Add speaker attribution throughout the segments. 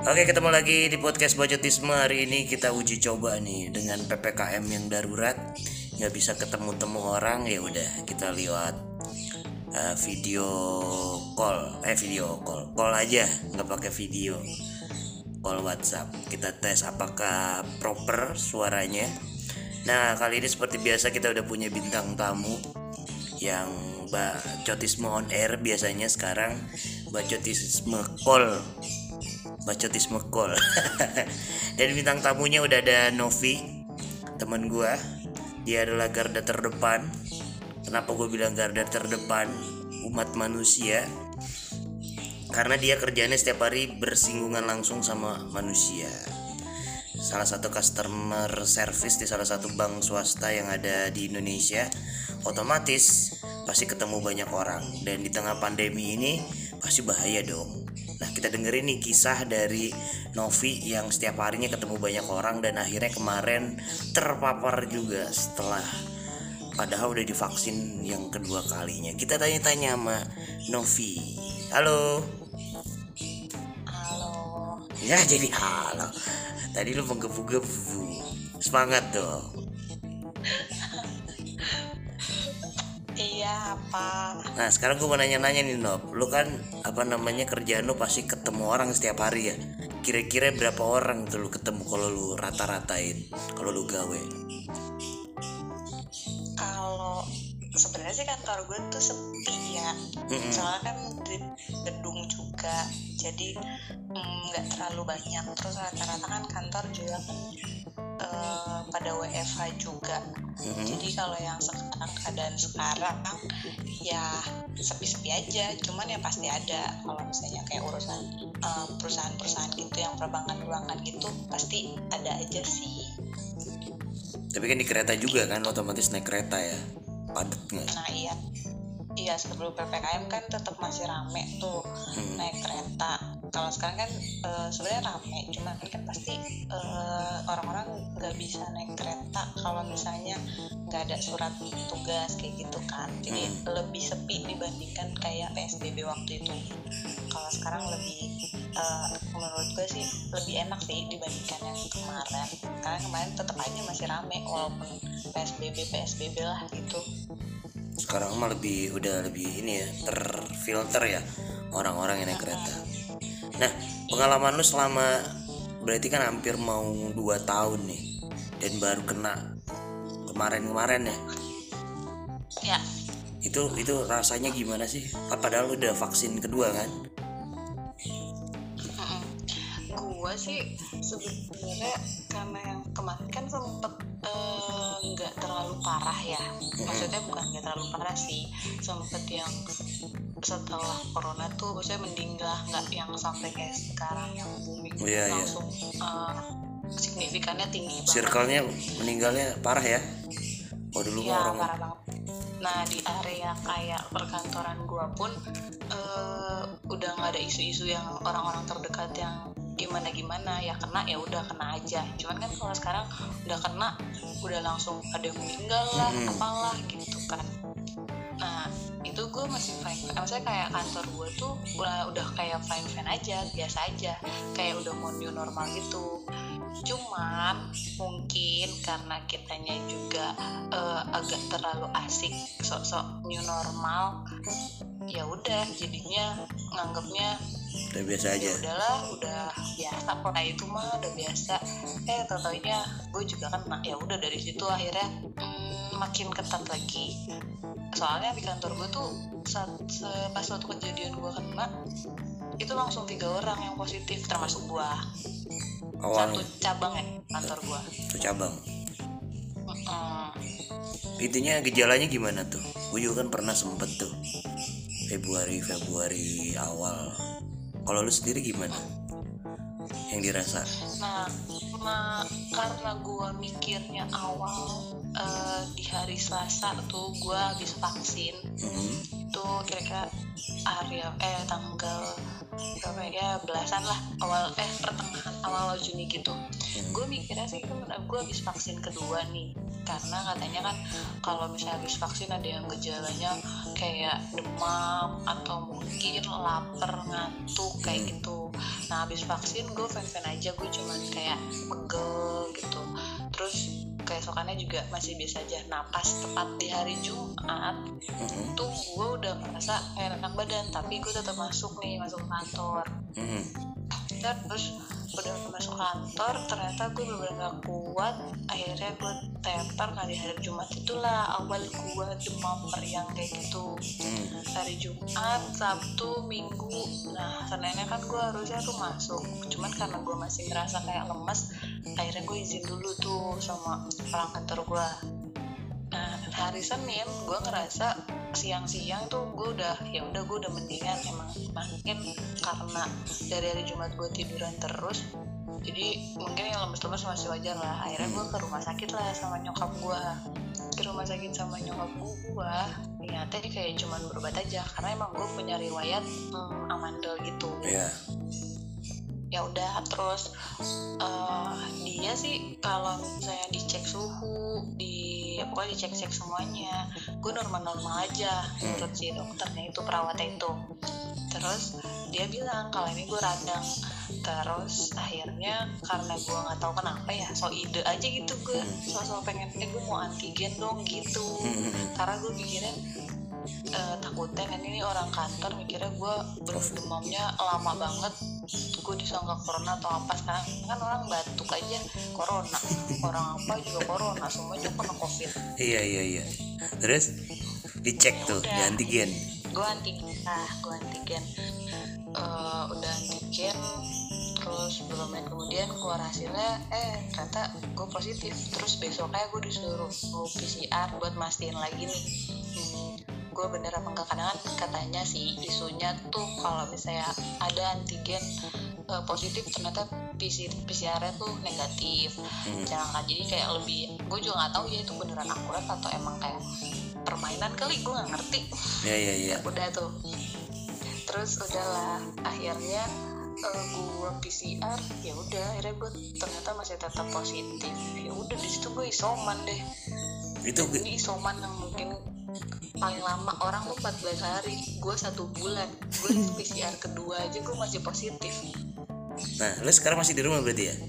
Speaker 1: Oke, ketemu lagi di podcast Bacotisme. Hari ini kita uji coba nih dengan PPKM yang darurat, nggak bisa ketemu-temu orang, ya udah kita lewat video call aja, nggak pakai video, call WhatsApp. Kita tes apakah proper suaranya. Nah, kali ini seperti biasa kita udah punya bintang tamu yang Bacotisme on air biasanya, sekarang Bacotisme call. Dan bintang tamunya udah ada Novi, teman gue. Dia adalah garda terdepan. Kenapa gue bilang garda terdepan umat manusia? Karena dia kerjanya setiap hari bersinggungan langsung sama manusia. Salah satu customer service di salah satu bank swasta yang ada di Indonesia. Otomatis pasti ketemu banyak orang. Dan di tengah pandemi ini pasti bahaya dong. Nah, kita dengerin nih kisah dari Novi yang setiap harinya ketemu banyak orang dan akhirnya kemarin terpapar juga setelah padahal udah divaksin yang kedua kalinya. Kita tanya-tanya sama Novi. Halo. Ya jadi halo. Tadi lu menggebu-gebu. Semangat dong.
Speaker 2: Iya, apa?
Speaker 1: Nah, sekarang gue mau nanya-nanya nih, Nop. Lu kan kerjaan lu pasti ketemu orang setiap hari ya. Kira-kira berapa orang tuh lu ketemu kalau lu rata-ratain, kalau lu gawe?
Speaker 2: Kalau sebenarnya sih kantor gue tuh sepi ya. Soalnya kan di gedung juga, jadi nggak terlalu banyak. Terus rata-rata kan kantor juga kan pada WFH juga. Jadi kalau yang keadaan sekarang ya sepi-sepi aja. Cuman ya pasti ada. Kalau misalnya kayak urusan perusahaan-perusahaan gitu yang perbankan gitu pasti ada aja sih.
Speaker 1: Tapi kan di kereta juga kan, otomatis naik kereta ya. Padat nggak?
Speaker 2: Nah iya sebelum PPKM kan tetap masih rame tuh naik kereta. Kalau sekarang kan sebenarnya rame, cuman kan pasti orang-orang nggak bisa naik kereta kalau misalnya nggak ada surat tugas kayak gitu kan. Jadi lebih sepi dibandingkan kayak PSBB waktu itu. Kalau sekarang lebih menurut gue sih lebih enak sih dibandingkan yang kemarin. Karena kemarin tetap aja masih rame walaupun PSBB lah gitu.
Speaker 1: Sekarang mah udah lebih ini ya, terfilter ya orang-orang yang naik kereta. Nah, pengalaman lu selama berarti kan hampir mau 2 tahun nih, dan baru kena kemarin ya.
Speaker 2: Ya.
Speaker 1: Itu rasanya gimana sih? Padahal lu udah vaksin kedua kan?
Speaker 2: Gue sih sebenarnya karena yang kemarin kan sempet nggak terlalu parah ya. Maksudnya bukan nggak terlalu parah sih, sempet yang setelah corona tuh maksudnya meninggal, nggak yang sampai kayak sekarang yang booming langsung signifikannya tinggi banget.
Speaker 1: Circle-nya meninggalnya parah ya? Oh dulu
Speaker 2: ya,
Speaker 1: orang
Speaker 2: parah banget. Nah di area kayak perkantoran gue pun udah nggak ada isu-isu yang orang-orang terdekat yang gimana ya kena ya udah kena aja. Cuman kan kalau sekarang udah kena udah langsung ada yang meninggal lah apalah gitu kan. Nah itu gue masih fine, maksudnya kayak kantor gue tuh udah kayak fine aja, biasa aja, kayak udah mau new normal gitu. Cuman mungkin karena kitanya juga agak terlalu asik sok-sok new normal, ya udah jadinya nganggapnya
Speaker 1: udah biasa aja.
Speaker 2: Ya udahlah, udah biasa kok, itu mah udah biasa. Tau-taunya gue juga kena. Ya udah dari situ akhirnya makin ketat lagi. Soalnya di kantor gue tuh pas waktu kejadian gue kena itu langsung 3 orang yang positif termasuk gue.
Speaker 1: Awalnya.
Speaker 2: Satu cabang ya kantor gue.
Speaker 1: Satu cabang. Intinya gejalanya gimana tuh? Gue juga kan pernah sempet tuh Februari awal. Kalau lu sendiri gimana yang dirasa?
Speaker 2: Nah karena gue mikirnya awal di hari Selasa tuh gue habis vaksin. Itu kira-kira tanggal berapa ya, belasan lah, pertengahan awal Juni gitu. Gue mikirnya sih gue habis vaksin kedua nih, karena katanya kan kalau misalnya habis vaksin ada yang gejalanya kayak demam atau mungkin lapar, ngantuk kayak gitu. Nah habis vaksin gue fan-fan aja, gue cuman kayak pegel gitu, terus keesokannya juga masih biasa aja. Nah pas tepat di hari Jumat tuh gue udah merasa kayak enak badan, tapi gue tetap masuk ke kantor. Terus udah masuk kantor, ternyata gue bener-bener gak kuat. Akhirnya gue tepar. Nah di hari Jumat itulah awal gue demam meriang kayak gitu. Hari Jumat, Sabtu, Minggu. Nah Seninnya kan gue harusnya tuh masuk, cuman karena gue masih ngerasa kayak lemes, akhirnya gue izin dulu tuh sama orang kantor gue. Nah hari Senin gue ngerasa siang-siang tuh gue udah mendingan. Emang mungkin karena dari hari Jumat gue tiduran terus, jadi mungkin yang lemes-lemes masih wajar lah. Akhirnya gue ke rumah sakit lah sama nyokap gue. Ternyata dia kayak cuman berobat aja, karena emang gue punya riwayat amandel gitu. Ya udah, terus dia sih kalau misalnya dicek suhu, pokoknya dicek semuanya, gue normal aja menurut si dokternya itu, perawatnya itu. Terus dia bilang kalau ini gue radang. Terus akhirnya karena gue nggak tahu kenapa ya, so ide aja gitu, gue pengen gue mau antigen dong gitu, karena gue pikirin takutnya kan ini orang kantor mikirnya gue demamnya lama banget, gue disangka corona atau apa. Sekarang kan orang batuk aja corona, orang apa juga corona, semuanya kena covid.
Speaker 1: Iya. Terus dicek tuh di antigen.
Speaker 2: Gue antigen. Udah antigen, terus belum lama kemudian keluar hasilnya, ternyata gue positif. Terus besoknya gue disuruh PCR buat mastiin lagi nih gue bener apa enggak. Kadang katanya sih isunya tuh kalau misalnya ada antigen positif, ternyata PCR-nya tuh negatif. Jangan, jadi kayak lebih, gue juga nggak tahu ya itu beneran akurat atau emang kayak permainan kali, gue nggak ngerti.
Speaker 1: Iya.
Speaker 2: Udah tuh, terus udahlah akhirnya gue PCR, ya udah akhirnya gue ternyata masih tetap positif. Ya udah di situ gue isoman deh. Ini isoman yang mungkin paling lama orang tuh 14 hari, gue 1 bulan. Gue PCR kedua aja gue masih positif.
Speaker 1: Nah lu sekarang masih di rumah berarti ya?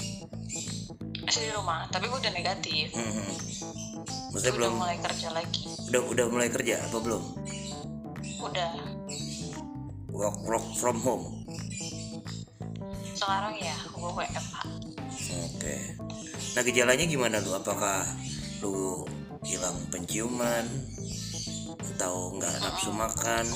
Speaker 2: Masih di rumah, tapi gue udah negatif.
Speaker 1: Maksudnya belum
Speaker 2: mulai kerja lagi.
Speaker 1: Udah mulai kerja apa belum?
Speaker 2: Udah.
Speaker 1: Work from home.
Speaker 2: Sekarang ya gue WFH.
Speaker 1: Oke. Nah gejalanya gimana lu? Apakah lu hilang penciuman atau nggak nafsu makan?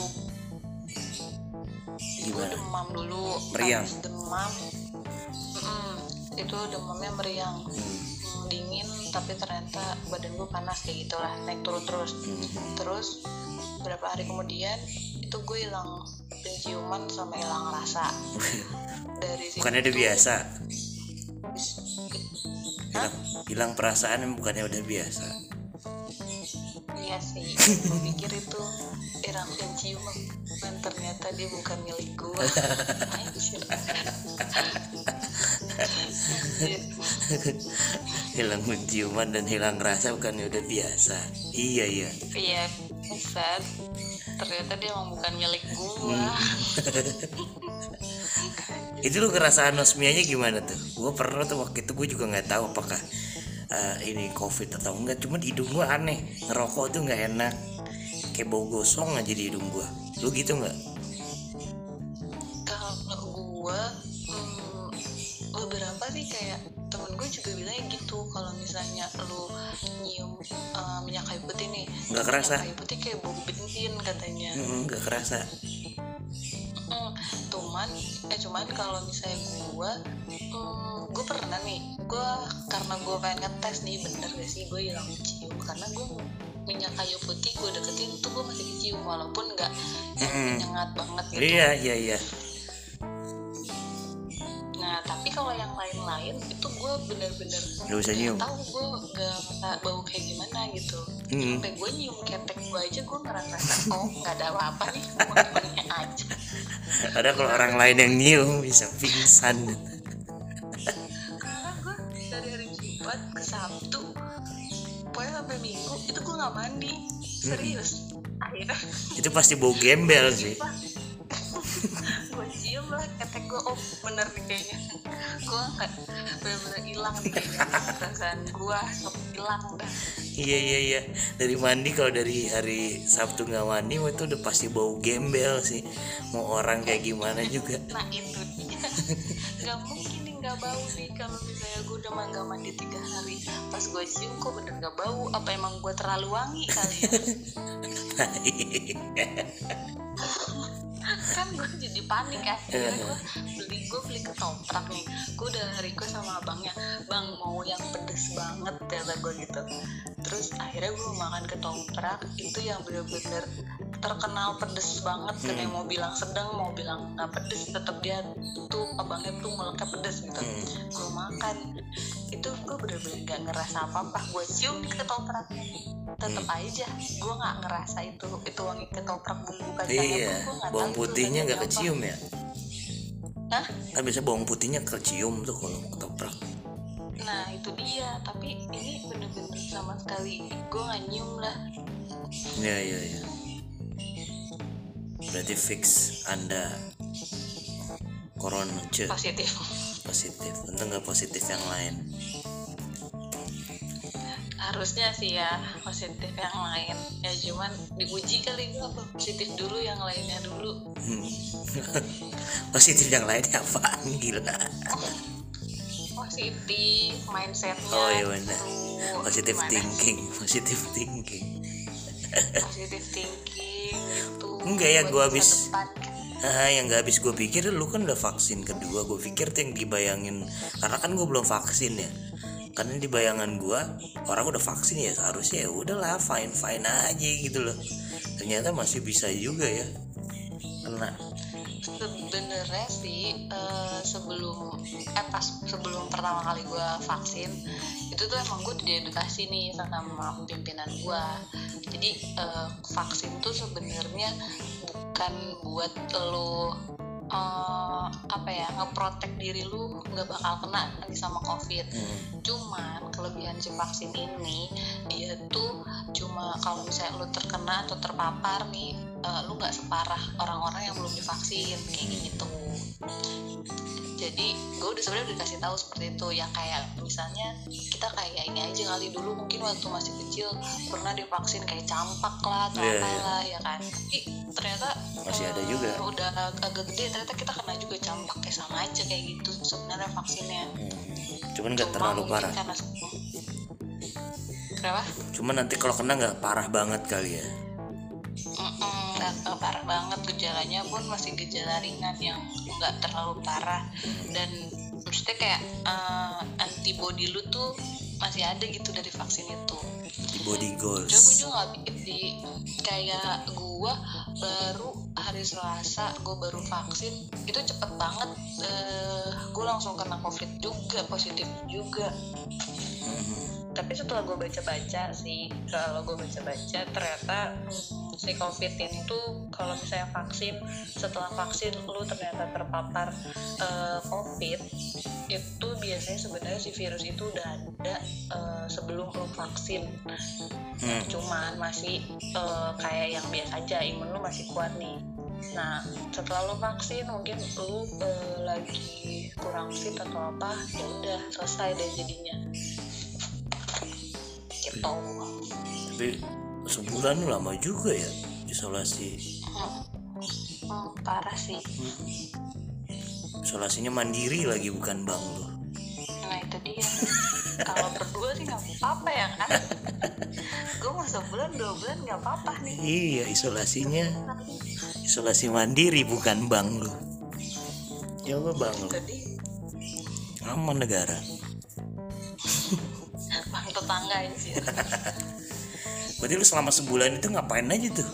Speaker 1: Gimana?
Speaker 2: Gue demam dulu.
Speaker 1: Meriang.
Speaker 2: Demam. Itu demamnya meriang. Dingin, tapi ternyata badan gue panas kayak gitulah, naik turun terus. Terus beberapa hari kemudian itu gue hilang penciuman sama hilang rasa. Dari situ
Speaker 1: bukannya udah biasa? Hilang perasaan bukannya udah biasa?
Speaker 2: Iya sih, gue pikir itu hilang penciuman, dan ternyata dia bukan milik gue.
Speaker 1: Hilang penciuman dan hilang rasa bukannya udah biasa? Iya,
Speaker 2: Ustaz, ternyata dia emang bukan milik gue.
Speaker 1: Itu lu ngerasa anosmianya gimana tuh? Gue pernah tuh waktu itu, gue juga nggak tahu apakah ini covid atau enggak, cuman hidung gue aneh, ngerokok tuh nggak enak, kayak bau gosong aja di hidung gue. Lu gitu nggak?
Speaker 2: Kalau gue beberapa sih kayak temen gue juga bilangnya gitu, kalau misalnya lu nyium minyak kayu putih nih,
Speaker 1: nggak kerasa.
Speaker 2: Minyak kayu putih kayak bau bensin katanya.
Speaker 1: Nggak kerasa.
Speaker 2: Cuman kalau misalnya gue pernah nih, karena gue pengen ngetes nih bener gak sih gue hilang cium, karena gue minyak kayu putih gue deketin tuh gue masih kecium walaupun nggak yang nyengat banget gitu.
Speaker 1: Iya.
Speaker 2: Nah tapi kalau yang lain-lain itu gue bener-bener
Speaker 1: Gak usah nyium.
Speaker 2: tahu gue nggak bau kayak gimana gitu. Sampai gue nyium ketek gue aja gue ngerasa oh nggak ada apa-apa nih, wangi aja.
Speaker 1: Ada kalau orang lain yang nyium bisa pingsan.
Speaker 2: Karena gue dari hari Jumat ke Sabtu pokoknya sampai Minggu itu gue nggak mandi, serius. Akhirnya
Speaker 1: Itu pasti bau gembel sih.
Speaker 2: gue cium lah ketek gue, oh bener nih kayaknya gue nggak bener-bener hilang nih kayaknya perasaan gue hilang dah.
Speaker 1: Iya. Dari mandi, kalau dari hari Sabtu nggak mandi itu udah pasti bau gembel sih. Mau orang kayak gimana juga.
Speaker 2: Nah itu dia, nggak mungkin nih nggak bau nih kalau misalnya gue udah nggak mandi 3 hari, pas gue cium kok bener nggak bau. Apa emang gue terlalu wangi kali ya? Kan gue jadi panik akhirnya gue beli ketoprak nih. Gue udah request sama abangnya, bang mau yang pedes banget kata gue gitu. Terus akhirnya gue makan ketoprak itu yang bener-bener terkenal pedes banget. Karena mau bilang sedang mau bilang nggak pedes, tetap dia tuh abangnya tuh meleknya pedes gitu. Gue makan itu gue bener-bener gak ngerasa apa-apa. Gue cium di ketopraknya tetap aja gue nggak ngerasa itu wangi ketoprak bumbu kacangnya.
Speaker 1: Iya,
Speaker 2: pun gue nggak
Speaker 1: bawang
Speaker 2: tahu
Speaker 1: putihnya nggak
Speaker 2: apa.
Speaker 1: kecium ya?
Speaker 2: Hah?
Speaker 1: Kan biasa bawang putihnya kecium tuh kalau ketoprak.
Speaker 2: Nah itu dia, tapi ini bener-bener sama sekali gue nggak nyium lah.
Speaker 1: Iya. Berarti fix Anda corona
Speaker 2: Positif.
Speaker 1: positif. Untung nggak positif yang lain.
Speaker 2: Harusnya sih ya positif yang lain ya, cuman diuji kali gue apa positif dulu yang lainnya dulu.
Speaker 1: Positif yang lainnya apaan, gila?
Speaker 2: Positif mindsetnya.
Speaker 1: Oh iya benar.
Speaker 2: Tuh,
Speaker 1: Positive
Speaker 2: gimana?
Speaker 1: thinking. Positive thinking.
Speaker 2: Positive thinking itu
Speaker 1: Enggak ya,
Speaker 2: buat
Speaker 1: gua
Speaker 2: masa
Speaker 1: habis
Speaker 2: depan.
Speaker 1: yang gak habis gue pikir, lu kan udah vaksin kedua. Gue pikir tuh yang dibayangin, karena kan gue belum vaksin ya. Karena di bayangan gue orang udah vaksin ya seharusnya ya udahlah fine aja gitu loh. Ternyata masih bisa juga ya kena.
Speaker 2: Sebenarnya sih sebelum pertama kali gue vaksin itu tuh emang gue diedukasi nih sama pimpinan gue. Jadi vaksin tuh sebenarnya bukan buat lo ngeprotek diri lu nggak bakal kena lagi sama COVID. Cuman kelebihan si vaksin ini dia tuh cuma kalau misalnya lu terkena atau terpapar nih, lu nggak separah orang-orang yang belum divaksin kayak gitu. Jadi gue sebenarnya udah dikasih tahu seperti itu ya, kayak misalnya kita kayak ini aja kali, dulu mungkin waktu masih kecil pernah divaksin kayak campak lah atau apalah ya kan. Tapi ternyata
Speaker 1: masih ada juga.
Speaker 2: Udah agak gede ternyata kita kena juga campak, kayak sama aja kayak gitu sebenarnya vaksinnya.
Speaker 1: Cuman nggak terlalu parah.
Speaker 2: Kenapa?
Speaker 1: Cuman nanti kalau kena nggak parah banget kali ya.
Speaker 2: Nggak parah banget, gejalanya pun masih gejala ringan yang nggak terlalu parah. Dan maksudnya kayak antibody lu tuh masih ada gitu dari vaksin itu.
Speaker 1: Body goals.
Speaker 2: Gue juga nggak pikir sih, kayak gue baru hari Selasa gue baru vaksin itu cepet banget. Gue langsung kena COVID juga, positif juga. Tapi setelah gue baca-baca sih, kalau gue baca-baca ternyata si COVID ini tuh kalau misalnya vaksin, setelah vaksin lu ternyata terpapar COVID, itu biasanya sebenarnya si virus itu udah ada sebelum lu vaksin. Cuman masih kayak yang biasa aja, imun lu masih kuat nih. Nah setelah lu vaksin mungkin lu lagi kurang fit atau apa, ya udah selesai deh jadinya gitu.
Speaker 1: Tapi sebulan lama juga ya isolasi.
Speaker 2: Parah sih.
Speaker 1: Isolasinya mandiri lagi, bukan bang lu.
Speaker 2: Nah itu dia. Kalau berdua sih nggak apa-apa ya kan. Gue mau sebulan 2 bulan nggak apa-apa nih.
Speaker 1: Iya, isolasi mandiri bukan bang lu. Coba bang lu.
Speaker 2: Jadi
Speaker 1: Aman negara.
Speaker 2: bang tetangga sih.
Speaker 1: Berarti lu selama sebulan itu ngapain aja tuh?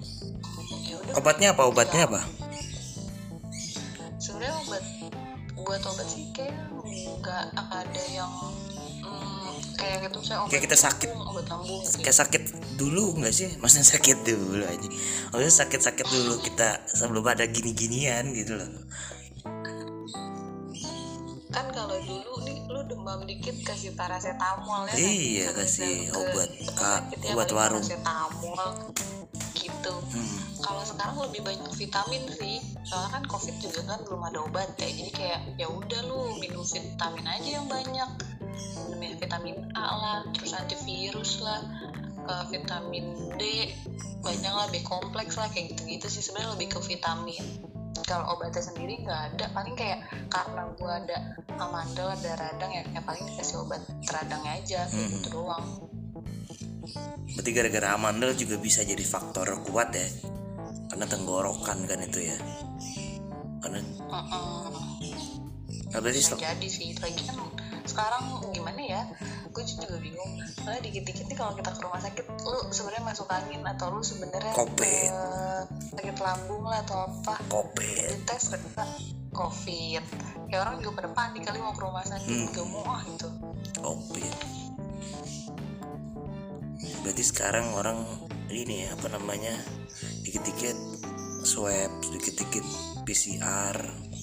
Speaker 2: Ya udah.
Speaker 1: Obatnya apa?
Speaker 2: Sebenarnya obat buat obat-obat sih kayak nggak ada yang kayak gitu misalnya
Speaker 1: Kayak kita sakit.
Speaker 2: obat lambung gitu.
Speaker 1: Kayak sakit dulu nggak sih? Maksudnya sakit dulu aja. Maksudnya sakit-sakit dulu kita sebelum ada gini-ginian gitu loh.
Speaker 2: Kan kalau dulu nih lu demam dikit kasih paracetamol ya.
Speaker 1: Iya,
Speaker 2: kan?
Speaker 1: kasih
Speaker 2: Ke
Speaker 1: obat
Speaker 2: sakit ya,
Speaker 1: obat
Speaker 2: paling
Speaker 1: warung.
Speaker 2: paracetamol gitu. Kalau sekarang lebih banyak vitamin sih. Soalnya kan COVID juga kan belum ada obat ya. Jadi kayak ya udah lu minum vitamin aja yang banyak. Minum vitamin A lah, terus antivirus lah, vitamin D, banyak lah, B kompleks lah, kayak gitu-gitu sih sebenarnya lebih ke vitamin. Kalau obatnya sendiri nggak ada, paling kayak karena gua ada amandel, ada radang ya paling dikasih obat radangnya aja gitu doang.
Speaker 1: Berarti gara-gara amandel juga bisa jadi faktor kuat ya, karena tenggorokan kan itu ya. Karena nah, berarti
Speaker 2: Bisa jadi sih, lagi kan sekarang gimana ya, gue juga bingung. Soalnya dikit-dikit nih kalau kita ke rumah sakit, lu sebenarnya masuk angin atau lu sebenarnya
Speaker 1: COVID.
Speaker 2: sakit lambung lah atau apa,
Speaker 1: COVID.
Speaker 2: dites ternyata COVID. Kayak orang juga pada panik kali mau ke rumah sakit, gak mau gitu.
Speaker 1: COVID. Berarti sekarang orang ini ya, apa namanya, dikit-dikit swab, dikit-dikit PCR.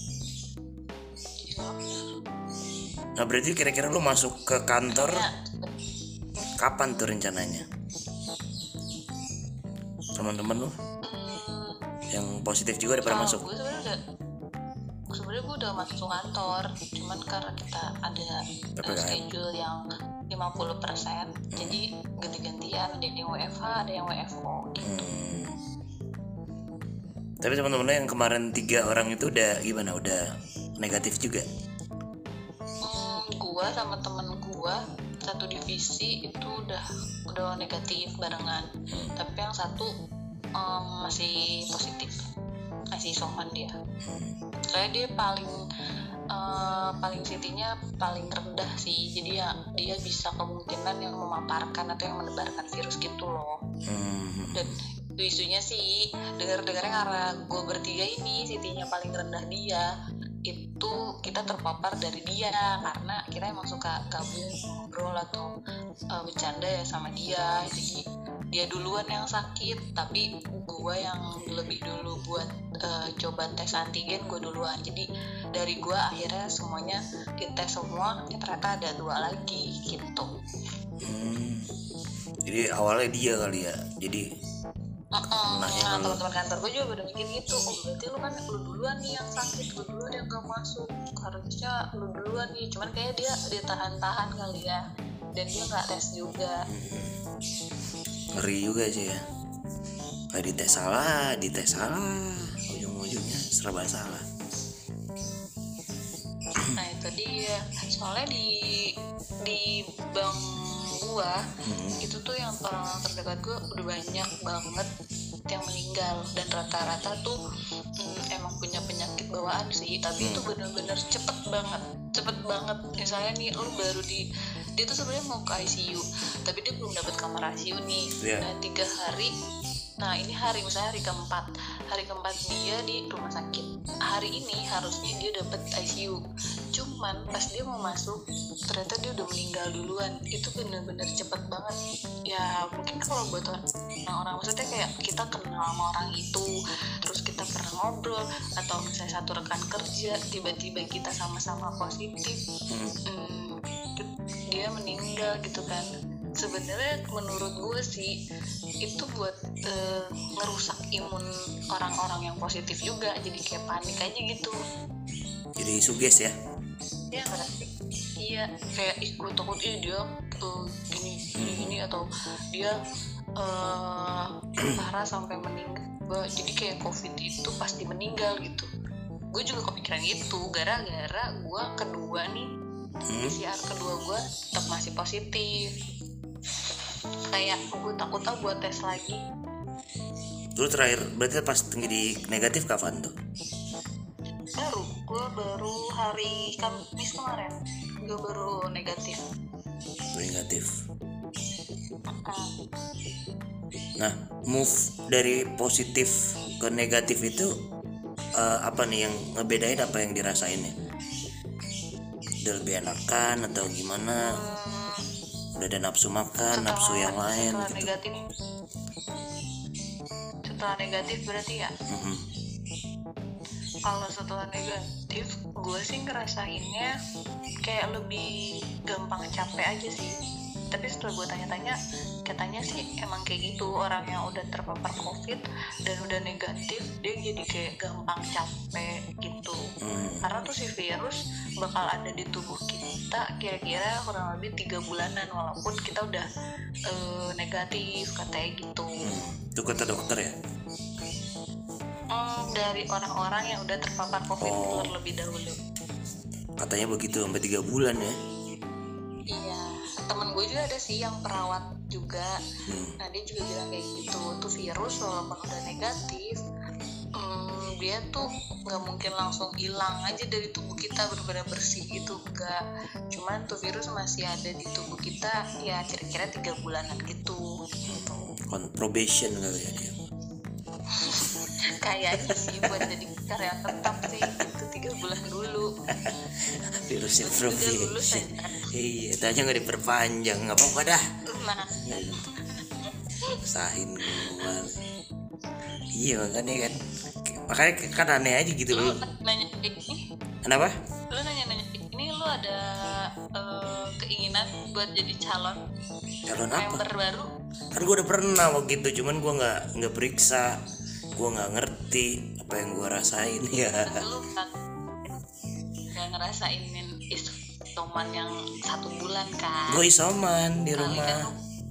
Speaker 1: Nah berarti kira-kira lu masuk ke kantor kapan tuh rencananya? Teman-teman lu yang positif juga udah pada masuk?
Speaker 2: Gue sebenarnya gue udah masuk kantor, cuman karena kita ada schedule yang 50%, jadi ganti-gantian, ada yang WFH, ada yang WFO gitu.
Speaker 1: Tapi teman-teman lu yang kemarin 3 orang itu udah gimana? Udah negatif juga?
Speaker 2: Gua sama temen gua satu divisi itu udah negatif barengan, tapi yang satu masih positif, masih isoman dia. Soalnya dia paling CT-nya paling rendah sih, jadi ya dia bisa kemungkinan yang memaparkan atau yang menebarkan virus gitu loh. Dan isunya sih dengar-dengarnya karena gue bertiga ini CT-nya paling rendah dia, itu kita terpapar dari dia karena kita emang suka gabung ngobrol atau bercanda ya sama dia. Jadi dia duluan yang sakit, tapi gue yang lebih dulu buat coba tes antigen, gue duluan. Jadi dari gue akhirnya semuanya dites semua, ya ternyata ada 2 lagi gitu.
Speaker 1: Jadi awalnya dia kali ya, jadi
Speaker 2: Nah teman-teman kantor gue juga udah mikir gitu, oh berarti lu duluan nih yang sakit, lu duluan yang gak masuk, harusnya lu duluan nih. Cuman kayak dia tahan-tahan kali ya, dan dia gak tes juga.
Speaker 1: Ngeri juga sih ya, kayak dites salah, ujung-ujungnya serba salah.
Speaker 2: Nah itu dia, soalnya di bank gua itu tuh yang orang terdekat gua udah banyak banget yang meninggal, dan rata-rata tuh emang punya penyakit bawaan sih, tapi itu benar-benar cepet banget. Misalnya nih lu baru dia tuh sebenarnya mau ke ICU, tapi dia belum dapat kamar ICU nih. Nah 3 hari, nah ini misalnya hari keempat dia di rumah sakit. Hari ini harusnya dia dapat ICU, cuman pas dia mau masuk ternyata dia udah meninggal duluan. Itu bener-bener cepet banget ya. Mungkin kalau buat orang maksudnya kayak kita kenal sama orang itu, terus kita pernah ngobrol, atau misalnya satu rekan kerja tiba-tiba kita sama-sama positif, dia meninggal gitu kan. Sebenarnya menurut gue sih itu buat ngerusak imun orang-orang yang positif juga, jadi kayak panik aja gitu.
Speaker 1: Jadi suges ya?
Speaker 2: Ya berarti iya, kayak gue takut dia gini atau dia parah sampai meninggal. Jadi kayak COVID itu pasti meninggal gitu. Gue juga kepikiran gitu gara-gara gue kedua nih, PCR kedua gue tetap masih positif. Kayak gue takut buat tes lagi.
Speaker 1: Dulu terakhir berarti pas jadi negatif kapan tuh?
Speaker 2: Gue baru hari Kamis kemarin gue baru negatif.
Speaker 1: Nah move dari positif ke negatif itu apa nih yang ngebedain, apa yang dirasainnya? Udah lebih enakan atau gimana? Udah ada nafsu makan, nafsu yang lain
Speaker 2: setelah
Speaker 1: gitu.
Speaker 2: negatif, setelah negatif berarti ya. Kalau setelah negatif, gue sih ngerasainnya kayak lebih gampang capek aja sih. Tapi setelah gue tanya-tanya, katanya sih emang kayak gitu, orang yang udah terpapar COVID dan udah negatif, dia jadi kayak gampang capek gitu. Karena tuh si virus bakal ada di tubuh kita kira-kira kurang lebih 3 bulanan walaupun kita udah negatif, katanya gitu.
Speaker 1: Itu kata dokter ya?
Speaker 2: Dari orang-orang yang udah terpapar COVID terlebih dahulu.
Speaker 1: Katanya begitu sampai 3 bulan ya.
Speaker 2: Iya, temen gue juga ada sih yang perawat juga. Nah dia juga bilang kayak gitu, tuh virus walaupun udah negatif, dia tuh nggak mungkin langsung hilang aja dari tubuh kita benar-benar bersih gitu, enggak. Cuman tuh virus masih ada di tubuh kita ya kira-kira 3 bulanan gitu.
Speaker 1: Probation kali ya dia.
Speaker 2: Kayaknya sih buat jadi karyawan tetap sih itu 3 bulan dulu.
Speaker 1: Virusnya
Speaker 2: Udah lulus
Speaker 1: probation.
Speaker 2: aja.
Speaker 1: Iya, tanya nggak diperpanjang, nggak apa-apa dah.
Speaker 2: Nah,
Speaker 1: Sahin gua. Iya makanya kan aneh aja gitu
Speaker 2: lu
Speaker 1: loh.
Speaker 2: nanya ini,
Speaker 1: Kenapa?
Speaker 2: lu nanya ini, lu ada keinginan buat jadi calon
Speaker 1: Apa?
Speaker 2: member baru?
Speaker 1: Kan gue udah pernah waktu itu, cuman gue nggak periksa, gue nggak ngerti apa yang gue rasain ya.
Speaker 2: Lu nggak ngerasainin isoman yang 1 bulan kan?
Speaker 1: Gue isoman di
Speaker 2: Kali
Speaker 1: rumah.
Speaker 2: kan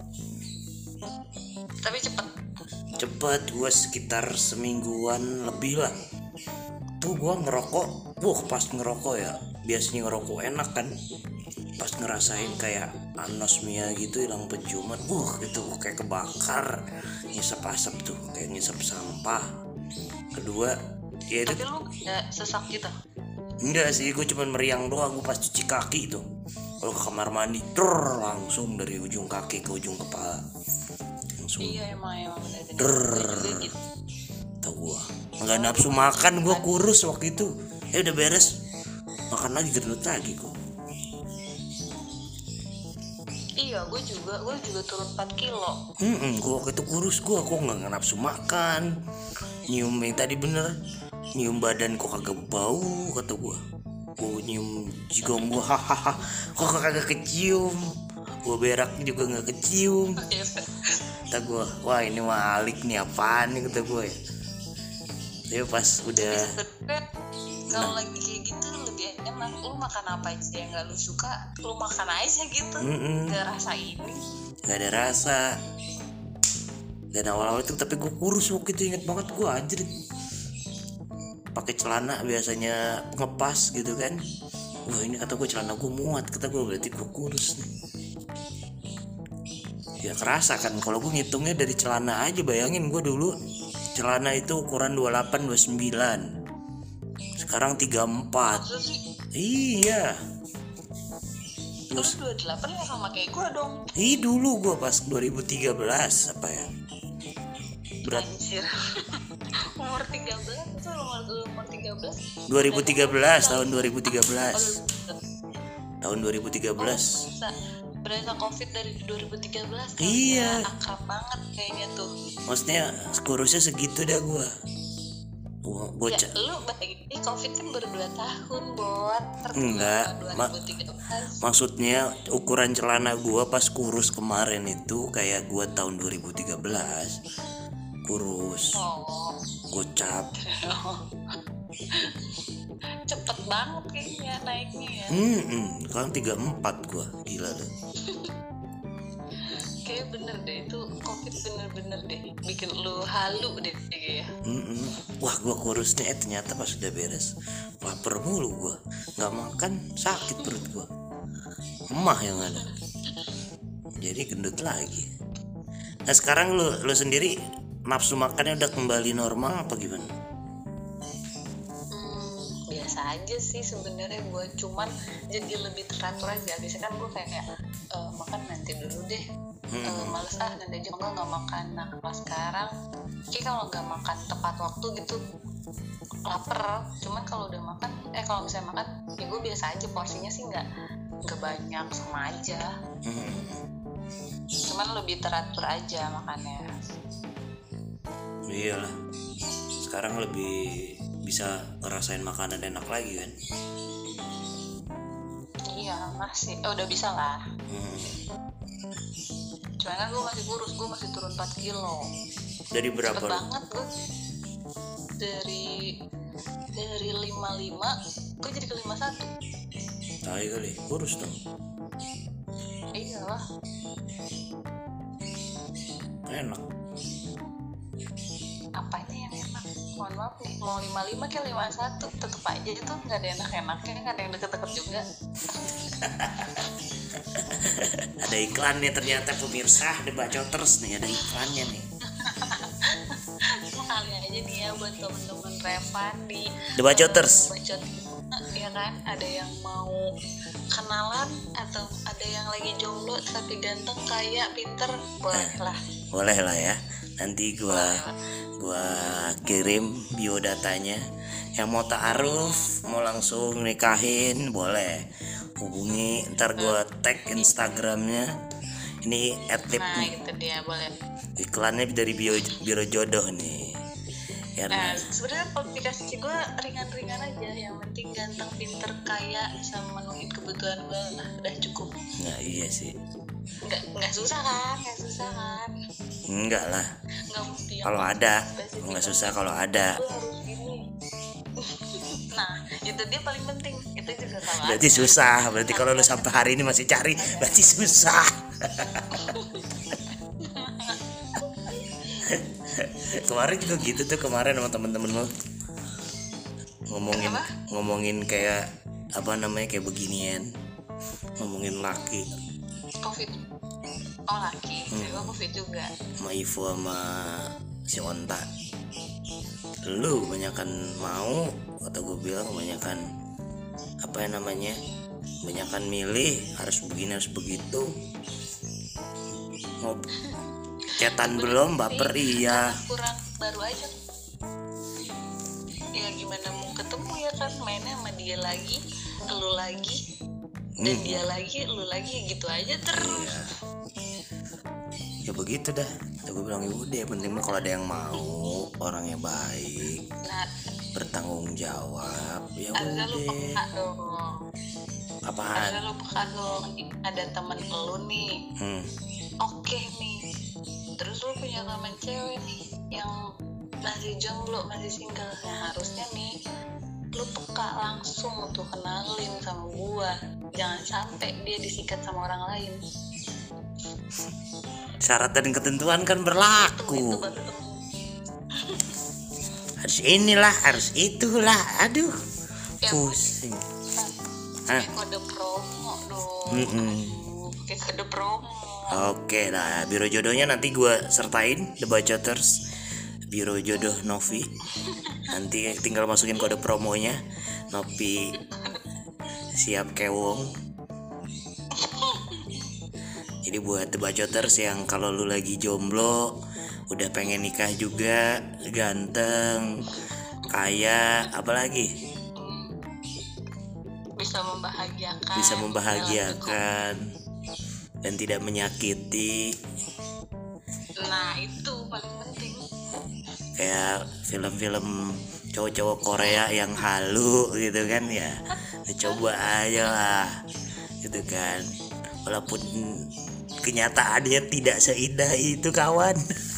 Speaker 2: tapi
Speaker 1: Cepet, gue sekitar semingguan lebih lah. Tuh gue ngerokok, pas ngerokok ya, biasanya ngerokok enak kan. Pas ngerasain kayak anosmia gitu, hilang penciuman, itu kayak kebakar, ngisep asap tuh, kayak ngisep sampah. Kedua, ya itu
Speaker 2: tapi lu nggak sesak gitu?
Speaker 1: enggak sih, gue cuma meriang doang. Gue pas cuci kaki tuh, kalau ke kamar mandi, langsung dari ujung kaki ke ujung kepala, langsung.
Speaker 2: Iya emang bener-bener.
Speaker 1: Drrrr.
Speaker 2: Gitu.
Speaker 1: Tau gue nggak nafsu makan, gue kurus waktu itu. Udah beres, makan lagi gendut lagi gue.
Speaker 2: Iya, gue juga turun 4 kilo.
Speaker 1: Gue waktu itu kurus, gue kok nggak nafsu makan. Nyium yang tadi bener, nyium badan kok kagak bau, kata gue nyium jigong gue, hahaha, kok kagak kecium. Gue beraknya juga nggak kecium. Kata gue, wah ini mah alik nih, apaan nih, kata gue ya. Tapi pas udah
Speaker 2: Kalau lagi kayak gitu lebih enak, lu makan apa aja yang gak lu suka, lu makan aja gitu. Gak rasa ini,
Speaker 1: nggak ada rasa. Dan awal-awal itu tapi gue kurus waktu itu, inget banget gue anjir. Pakai celana biasanya ngepas gitu kan. Wah ini kata gue celana gue muat, kata gue berarti gue kurus nih. Ya kerasa kan kalau gue ngitungnya dari celana aja. Bayangin gue dulu celana itu ukuran 28-29, sekarang 34. Iya.
Speaker 2: Terus 28 ya sama kayak gue dong.
Speaker 1: Dulu gue pas 2013 apa ya, berat.
Speaker 2: Anjir. Umur 13 itu umur 13.
Speaker 1: 2013, tahun 2013. Tahun 2013.
Speaker 2: Berasa COVID dari 2013 kan?
Speaker 1: Iya.
Speaker 2: Akrab banget kayaknya tuh.
Speaker 1: Maksudnya kurusnya segitu dah gue. Bocah.
Speaker 2: Ya lu ini COVID kan baru 2 tahun Bot.
Speaker 1: Enggak,
Speaker 2: 2013.
Speaker 1: maksudnya ukuran celana gue pas kurus kemarin itu kayak gue tahun 2013 kurus, gocap.
Speaker 2: Cepet banget kayaknya naiknya ya.
Speaker 1: Sekarang 34 gue, gila deh.
Speaker 2: Kayak bener deh itu COVID, bener-bener deh bikin lu halu deh ya.
Speaker 1: Wah gue kurus nih, ternyata pas udah beres lapar mulu gue, nggak makan sakit perut gue, emah yang ada, jadi gendut lagi. Nah sekarang lu sendiri nafsu makannya udah kembali normal apa gimana?
Speaker 2: Biasa aja sih sebenarnya gue, cuman jadi lebih teratur aja. Biasanya kan gue kayak makan nanti dulu deh, males nanti aja nggak makan. Nah kalau sekarang kayak kalau nggak makan tepat waktu gitu lapar. Cuman kalau udah makan, kalau misalnya makan ya gue biasa aja, porsinya sih nggak banyak, sama aja. Cuman lebih teratur aja makannya.
Speaker 1: Iyalah, sekarang lebih bisa ngerasain makanan enak lagi kan.
Speaker 2: Iya masih, udah bisa lah. Cuman kan gue masih kurus, gue masih turun 4 kilo.
Speaker 1: Dari berapa
Speaker 2: Cepet
Speaker 1: lu?
Speaker 2: banget gue. Dari 55 gue jadi ke 51.
Speaker 1: Tai kali, kurus dong.
Speaker 2: Iyalah.
Speaker 1: Enak.
Speaker 2: Apanya yang enak? Mohon maaf nih, mau 55 kayak 51 tetep aja itu nggak ada enak-enaknya, nggak ada yang deket-deket juga.
Speaker 1: Ada iklannya ternyata pemirsa, The Bacoters nih, ada iklannya nih.
Speaker 2: Kali aja nih ya buat temen-temen Revan di
Speaker 1: The Bacoters.
Speaker 2: Bacot, ya kan, ada yang mau kenalan atau ada yang lagi jomblo tapi ganteng, kaya, pinter, boleh lah.
Speaker 1: Boleh lah ya. Nanti gua kirim biodatanya. Yang mau ta'aruf, mau langsung nikahin, boleh hubungi. Ntar gua tag Instagramnya. Ini @lip
Speaker 2: Nah
Speaker 1: nih.
Speaker 2: itu dia, boleh.
Speaker 1: Iklannya dari biro jodoh nih.
Speaker 2: Nah sebenarnya kualifikasi gue ringan-ringan aja, yang penting ganteng, pinter, kaya, bisa memenuhi kebutuhan gue, udah cukup.
Speaker 1: Nah iya sih.
Speaker 2: Nggak susah kan?
Speaker 1: Enggak lah.
Speaker 2: Nggak mesti yang
Speaker 1: Kalau ada,
Speaker 2: spesifik.
Speaker 1: nggak susah kalau ada.
Speaker 2: Lu harus gini. Nah itu dia paling penting, itu juga salah.
Speaker 1: Berarti susah. Berarti kalau lu sampai hari ini masih cari, berarti susah. Kemarin juga gitu tuh, kemarin sama temen-temen lu ngomongin kayak apa namanya, kayak beginian, ngomongin laki.
Speaker 2: Covid. Oh laki, gue Covid juga.
Speaker 1: Sama Ivo sama si Onta. Lu banyakan mau, atau gue bilang banyakan apa ya namanya, banyakan milih, harus begini harus begitu. Mau cetan belum baper. Iya,
Speaker 2: Kurang baru aja. Ya gimana mau ketemu ya kan, mainnya sama dia lagi, lu lagi, dan dia lagi, lu lagi, gitu aja terus.
Speaker 1: iya. Ya begitu dah. Gue bilang ya udah, yang penting mah kalau ada yang mau, orangnya baik,
Speaker 2: Nah
Speaker 1: bertanggung jawab, ya
Speaker 2: harusnya lu
Speaker 1: udah.
Speaker 2: peka dong.
Speaker 1: Apaan?
Speaker 2: Harusnya lu peka dong. Ada temen lu nih, oke nih, terus lu punya temen cewek nih yang masih jomblo, masih single. Nah harusnya nih lu peka langsung untuk kenalin sama gua, jangan sampai dia disikat sama orang lain.
Speaker 1: Syarat dan ketentuan kan
Speaker 2: Itu
Speaker 1: berlaku.
Speaker 2: baru temen.
Speaker 1: Harus inilah, harus itulah. Aduh,
Speaker 2: Ya,
Speaker 1: pusing.
Speaker 2: pakai kode promo dong. Pakai kode promo.
Speaker 1: Oke lah, biro jodohnya nanti gue sertain, The Bacoters, biro jodoh Novi. Nanti tinggal masukin kode promonya, Novi siap kewong. Jadi buat The Bacoters yang kalau lu lagi jomblo, udah pengen nikah juga, ganteng, kaya, apalagi
Speaker 2: Bisa
Speaker 1: membahagiakan dan tidak menyakiti.
Speaker 2: Nah itu paling penting.
Speaker 1: Kayak film-film cowok-cowok Korea yang halu gitu kan ya. Coba aja lah gitu kan. Walaupun kenyataannya tidak seindah itu kawan.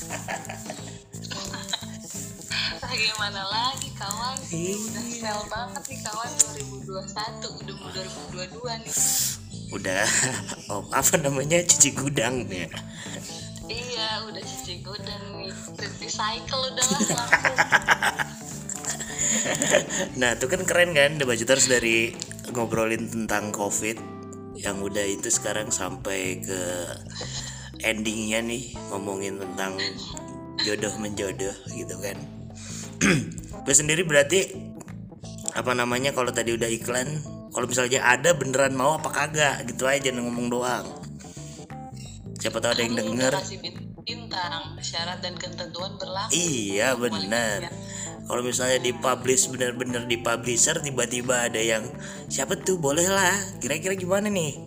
Speaker 2: Gimana lagi kawan, udah sel banget nih kawan. 2021 udah mau 2022 nih.
Speaker 1: Udah apa namanya, cuci gudang ya.
Speaker 2: Iya udah cuci gudang nih, recycle udah lah langsung.
Speaker 1: Nah itu kan keren kan, The Bachelors, dari ngobrolin tentang COVID yang udah itu sekarang sampai ke endingnya nih, ngomongin tentang jodoh menjodoh gitu kan. Gue sendiri berarti apa namanya, kalau tadi udah iklan, kalau misalnya ada beneran mau apa kagak gitu aja, ngomong doang. Siapa tahu ada yang denger.
Speaker 2: Kasih bintang, syarat dan ketentuan berlaku.
Speaker 1: Iya benar. Kalau misalnya dipublish bener-bener di publisher, tiba-tiba ada yang siapa tuh, boleh lah. Kira-kira gimana nih?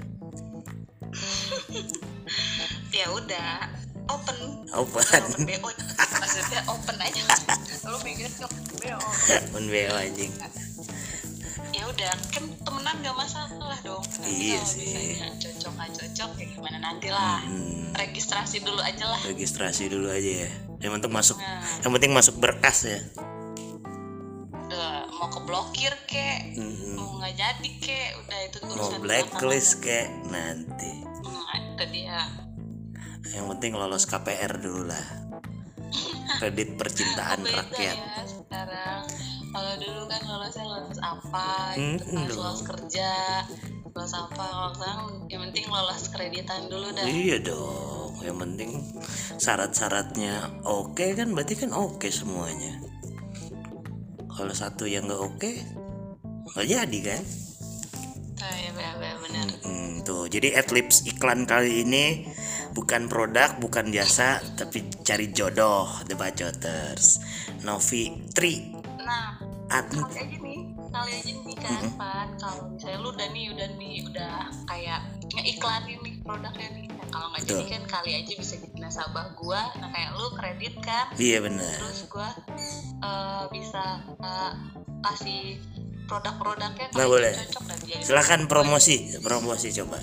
Speaker 2: Ya udah, open BO, maksudnya open aja. Lu mikir BO.
Speaker 1: Open BO anjing.
Speaker 2: Ya udah, kan temenan gak masalah dong. Nanti
Speaker 1: Iya
Speaker 2: kalau
Speaker 1: sih.
Speaker 2: misalnya cocok gak cocok ya gimana nantilah. Registrasi dulu aja lah.
Speaker 1: Registrasi dulu aja ya. Yang penting masuk,
Speaker 2: Nah.
Speaker 1: yang penting masuk berkas ya.
Speaker 2: Udah mau keblokir kek, mau nggak jadi kek, udah itu
Speaker 1: Mau
Speaker 2: urusan
Speaker 1: blacklist kayak nanti.
Speaker 2: Itu dia.
Speaker 1: Yang penting lolos KPR dulu lah. Kredit percintaan
Speaker 2: Beda
Speaker 1: rakyat.
Speaker 2: ya sekarang. Kalau dulu kan lolosnya lolos apa gitu kan,
Speaker 1: dong.
Speaker 2: lolos kerja, lolos apa. Kalau sekarang yang penting lolos kreditan dulu dah.
Speaker 1: Iya dong. Yang penting syarat-syaratnya oke kan, berarti kan oke semuanya. Kalau satu yang nggak oke, nggak jadi kan?
Speaker 2: Ya benar.
Speaker 1: Tuh, jadi Adlibs iklan kali ini bukan produk, bukan jasa, tapi cari jodoh, The Bacoters. Novi 3.
Speaker 2: Nah,
Speaker 1: Ad-
Speaker 2: kali aja nih kan, Pan. Kalau misalnya lu udah kayak ngeiklanin nih produknya nih. Nah, kalau nggak jadi
Speaker 1: Betul.
Speaker 2: kan kali aja bisa jadi nasabah gua. Nah, kayak lu kredit kan.
Speaker 1: Iya benar.
Speaker 2: Terus gua bisa kasih produk-produknya
Speaker 1: Nah,
Speaker 2: kalau
Speaker 1: boleh.
Speaker 2: cocok dan jadi.
Speaker 1: Silakan promosi coba.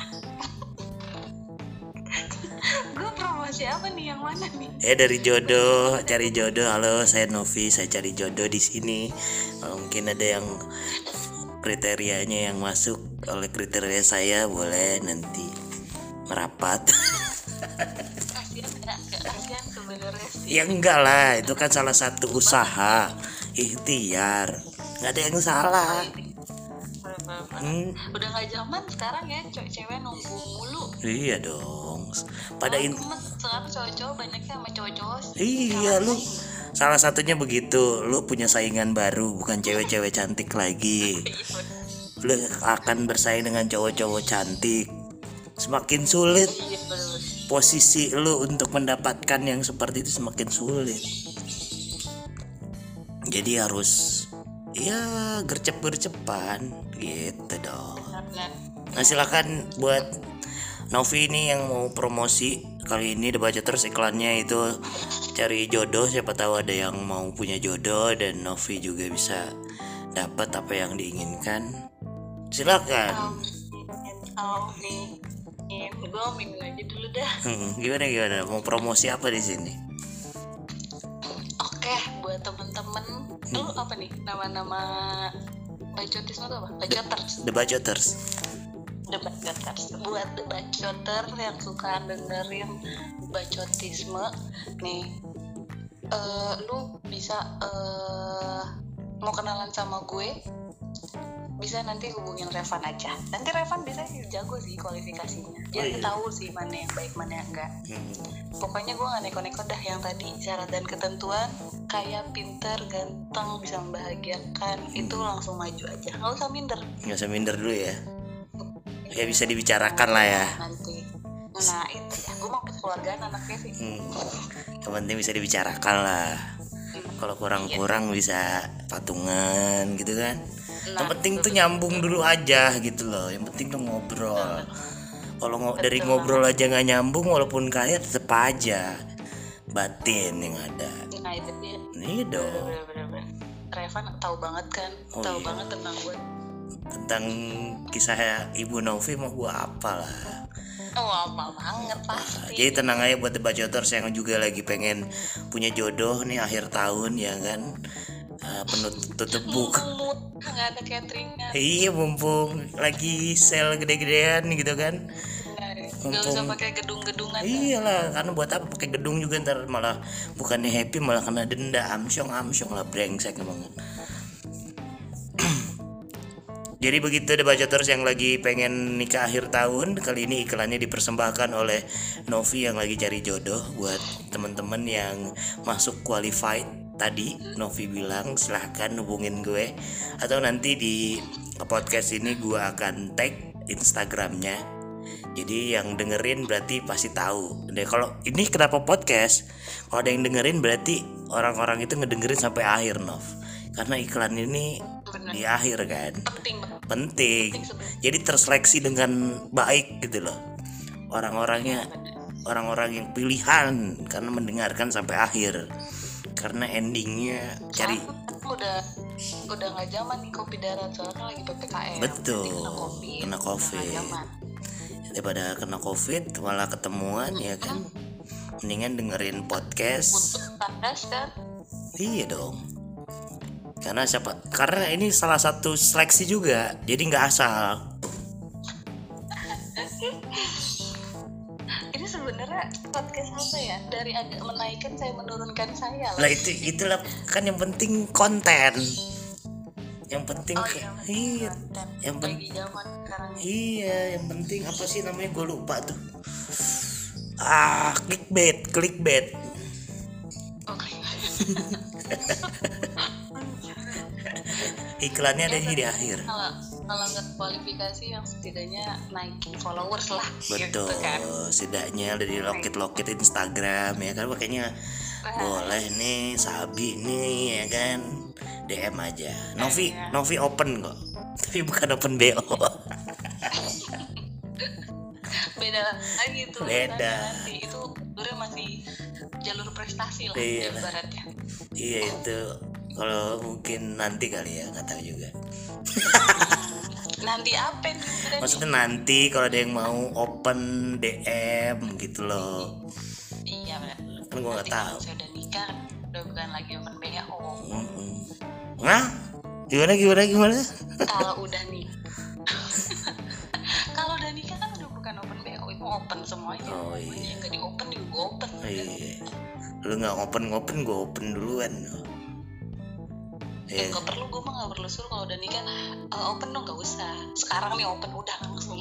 Speaker 2: Gue promosi apa nih, yang mana nih?
Speaker 1: Dari jodoh, cari jodoh. Halo, saya Novi, saya cari jodoh di sini. Kalau mungkin ada yang kriterianya yang masuk oleh kriteria saya, boleh nanti merapat.
Speaker 2: Kasihan sebenarnya sih.
Speaker 1: Ya enggak lah, itu kan salah satu usaha, ikhtiar, nggak ada yang salah.
Speaker 2: Udah nggak zaman sekarang ya, cewek nunggu mulu.
Speaker 1: Iya dong. Pada
Speaker 2: Sekarang cowok-cowok banyaknya sama cowok-cowok sih.
Speaker 1: iya lu. Salah satunya begitu, lu punya saingan baru, bukan cewek-cewek cantik lagi. Lu akan bersaing dengan cowok-cowok cantik. Semakin sulit
Speaker 2: Iya bener.
Speaker 1: posisi lu untuk mendapatkan yang seperti itu, semakin sulit. Jadi harus ya gercep-gercepan gitu dong.
Speaker 2: Bener.
Speaker 1: Nah, silakan buat Novi ini yang mau promosi kali ini The Bacoters, iklannya itu cari jodoh, siapa tahu ada yang mau punya jodoh dan Novi juga bisa dapat apa yang diinginkan. Silakan.
Speaker 2: Gue minum aja dulu dah.
Speaker 1: Gimana mau promosi apa di sini?
Speaker 2: Oke, buat temen-temen, lu apa nih nama-nama bacotisme itu apa? Bacoters.
Speaker 1: The Bacoters.
Speaker 2: The Bacoters. Buat The Bacoters yang suka dengerin bacotisme nih, lu bisa mau kenalan sama gue, bisa nanti hubungin Revan aja. Nanti Revan bisa jago sih kualifikasinya. Dia tahu sih mana yang baik mana yang enggak. Pokoknya gue gak neko-neko dah yang tadi syarat dan ketentuan, kayak pinter, ganteng, bisa membahagiakan, itu langsung maju aja, nggak usah minder.
Speaker 1: Nggak usah minder dulu ya. Ya bisa dibicarakan lah ya.
Speaker 2: Nanti. Nah itu ya, gue mau kekeluargaan anaknya sih.
Speaker 1: Yang penting bisa dibicarakan lah. Kalau kurang-kurang bisa patungan gitu kan. Yang penting tuh nyambung dulu aja gitu loh. Yang penting tuh ngobrol. Kalau dari ngobrol aja nggak nyambung, walaupun kaya tetep aja batin yang ada.
Speaker 2: Nah itu dia.
Speaker 1: Nih dong.
Speaker 2: Bener-bener. Revan tahu banget kan, tahu banget tentang gue.
Speaker 1: Tentang kisah Ibu Novi mau gue apalah.
Speaker 2: Oh apa banget pasti.
Speaker 1: Jadi tenang aja buat The Bacoters yang juga lagi pengen punya jodoh nih akhir tahun ya kan. Tutup buku.
Speaker 2: Nggak ada cateringan.
Speaker 1: Iya, mumpung lagi sale gede-gedean gitu kan.
Speaker 2: Nggak usah pakai gedung-gedungan.
Speaker 1: Iyalah, karena buat apa pakai gedung juga, ntar malah bukannya happy malah kena denda. Amsyong lah, brengsek emang. Jadi begitu The Bacoters yang lagi pengen nikah akhir tahun. Kali ini iklannya dipersembahkan oleh Novi yang lagi cari jodoh. Buat temen-temen yang masuk qualified tadi, Novi bilang silahkan hubungin gue. Atau nanti di podcast ini gue akan tag Instagramnya. Jadi yang dengerin berarti pasti tahu. Dan kalau ini kenapa podcast? Kalau ada yang dengerin berarti orang-orang itu ngedengerin sampai akhir, Nov. Karena iklan ini
Speaker 2: Bener.
Speaker 1: di akhir kan.
Speaker 2: Penting
Speaker 1: Penting. Jadi terseleksi dengan baik gitu loh. Orang-orangnya orang-orang yang pilihan karena mendengarkan sampai akhir. Karena endingnya cari
Speaker 2: udah nggak zaman nih kopi darat, soalnya kan lagi PPKM.
Speaker 1: betul
Speaker 2: Jadi
Speaker 1: kena COVID.
Speaker 2: udah nggak zaman.
Speaker 1: Daripada kena COVID malah ketemuan ya kan. Mendingan dengerin podcast.
Speaker 2: Butuh tandas kan.
Speaker 1: Iya dong. Karena ini salah satu seleksi juga. Jadi nggak asal.
Speaker 2: Ini sebenarnya podcast apa ya? Dari agak menaikkan saya menurunkan saya
Speaker 1: Lah itulah kan yang penting konten. Yang penting iya. Yang penting
Speaker 2: lagi zaman sekarang.
Speaker 1: iya, yang penting apa sih namanya, gue lupa tuh. Clickbait.
Speaker 2: Oke.
Speaker 1: Iklannya ada di akhir.
Speaker 2: Kalau nggak kualifikasi yang setidaknya naikin followers lah.
Speaker 1: Betul.
Speaker 2: Gitu kan.
Speaker 1: Setidaknya ada di lokit Instagram ya kan, makanya boleh nih Sabi nih ya kan, DM aja. Novi open kok. Tapi bukan open BO.
Speaker 2: Beda lagi tuh.
Speaker 1: Beda.
Speaker 2: Nanti itu sebenarnya masih jalur prestasi lah
Speaker 1: Iya.
Speaker 2: ibaratnya.
Speaker 1: Iya itu. Kalau mungkin nanti kali ya, nggak tahu juga.
Speaker 2: Nanti apa nih?
Speaker 1: Maksudnya nanti kalau ada yang mau open DM gitu loh.
Speaker 2: Iya benar.
Speaker 1: Kan gue nggak tahu.
Speaker 2: Saya udah nikah, udah bukan lagi open BO.
Speaker 1: Nah, gimana?
Speaker 2: Kalau udah nih, kalau udah nikah kan udah bukan open BO, itu open semuanya.
Speaker 1: Oh iya.
Speaker 2: Yang nggak di open juga open.
Speaker 1: Iya. Lu nggak open, gue open duluan. Iya.
Speaker 2: Nggak perlu, gue mah nggak perlu suruh. Kalau udah nikah open dong, nggak usah. Sekarang nih open udah langsung.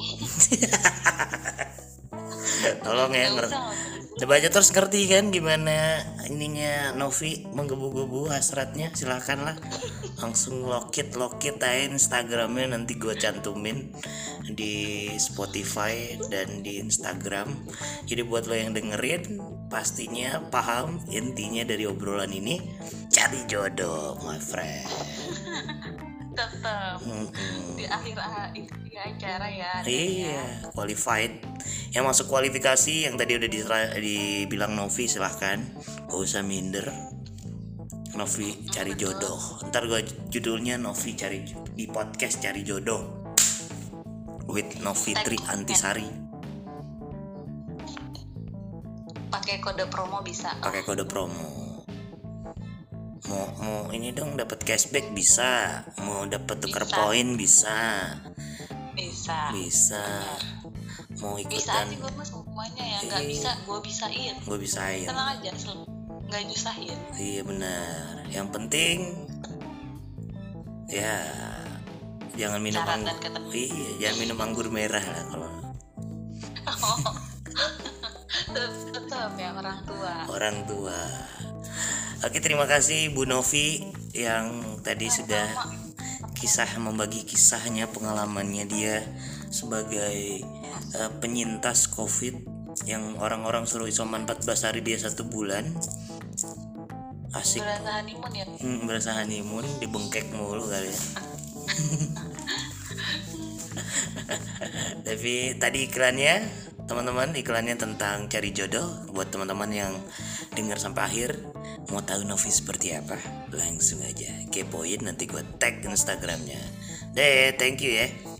Speaker 1: Tolong ya, coba aja terus ngerti kan gimana ininya Novi menggebu-gebu hasratnya. Silahkan lah, langsung lokit aja Instagramnya, nanti gue cantumin di Spotify dan di Instagram. Jadi buat lo yang dengerin pastinya paham intinya dari obrolan ini, cari jodoh my friend.
Speaker 2: Tetap di akhir acara ya.
Speaker 1: Iya, qualified. Yang masuk kualifikasi yang tadi udah dibilang Novi, silahkan, gak usah minder. Novi cari jodoh. Ntar gue judulnya Novi cari di podcast cari jodoh with Novitri Antisari.
Speaker 2: Pakai kode promo bisa.
Speaker 1: Pakai kode promo. Mau ini dong dapat cashback bisa, mau dapat tukar poin bisa. Mau ikutan
Speaker 2: bisa aja gue mah semuanya ya. Nggak bisa gue bisain. Tenang aja, nggak nyusahin.
Speaker 1: Iya benar. Yang penting ya jangan minum jangan minum anggur merah lah kalau.
Speaker 2: Tetap ya orang tua.
Speaker 1: Oke, terima kasih Bu Novi yang tadi sudah membagi kisahnya, pengalamannya dia sebagai penyintas COVID yang orang-orang suruh isoman 14 hari, dia 1 bulan. Asik.
Speaker 2: Berasa honeymoon ya?
Speaker 1: Berasa honeymoon, dibengkek mulu kali ya. Tapi tadi iklannya, teman-teman, iklannya tentang cari jodoh. Buat teman-teman yang dengar sampai akhir, mau tahu Novi seperti apa, langsung aja kepoin, nanti gue tag Instagramnya. Thank you ya.